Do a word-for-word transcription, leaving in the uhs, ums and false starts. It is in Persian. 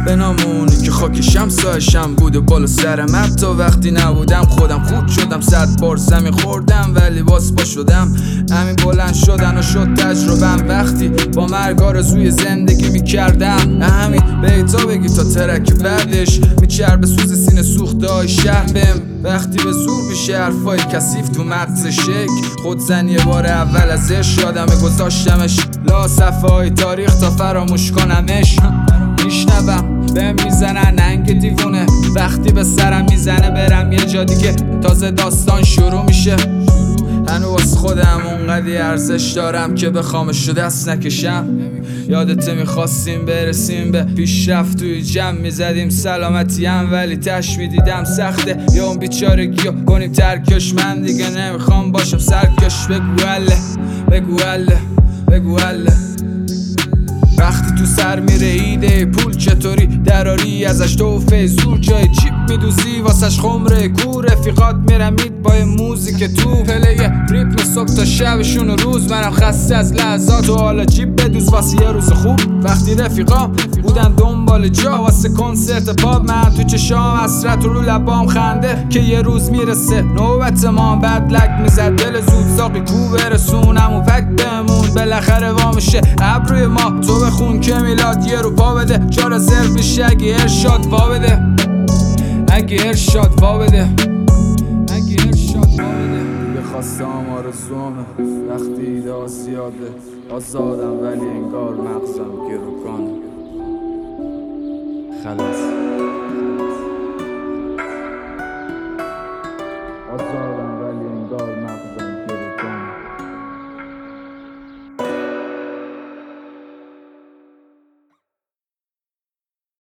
به نام اونی که خاکشم سایشم بود و بالا سرم. حتی وقتی نبودم خودم خود شدم، صد بار زمین خوردم ولی باز پا شدم. همین بلند شدن و شد تجربم وقتی با مرگ آرزوی زندگی میکردم. همین بیتا بگی تا ترک بعدش میچربه سوز سینه سوخته های شهر بهم. وقتی به زور میشه حرفای کثیف تو مغز شک، خودزنی بار اول ازش یادم گذاشتمش لا صفحه های تاریخ تا فراموش کنمش. میشنوم بهم میزنن ننگ دیوونه، وقتی به سرم میزنه برم یه جا دیگه تازه داستان شروع میشه. هنوز خودم اونقدی ارزش دارم که بخوامش رو دست نکشم. یادت میخواستیم برسیم به پیشرفت، توی جمع میزدیم سلامتی هم ولی تش میدیدم سخته. یا اون بیچارگی رو کنیم ترکش، من دیگه نمیخوام باشم سرکش. بگو هله بگو هله بگو هله. وقتی تو سر میره ایده پول چطوری دراری ازش توفه زور، جای چیپ میدوزی واسش خمره کور. رفیقات میرمید با موزیک تو پلی ریتم صبح تا شبشون و روز. منم خسته از لحظات و حالا جیب بدوز واسه یه روز خوب. وقتی رفیقام بودن دنبال جا واسه کنسرت پاپ، من تو چشام حسرت و رو لبام خنده که یه روز میرسه نوبت ما. بعد لک میزد دل زود ساقی کو برسونم و پک بمون بالاخره وامشه ابروی ما. تو بخون که میلاد یه رو پا بده، جا رزرو میشه اگه ارشاد وا بده. اگه ارشاد وا بده اگه ارشاد وا بده. دیگه خواستم آرزومه وقتی ایده ها زیاده. آزادم ولی انگار مغزم گروگانه. خلاص آزاد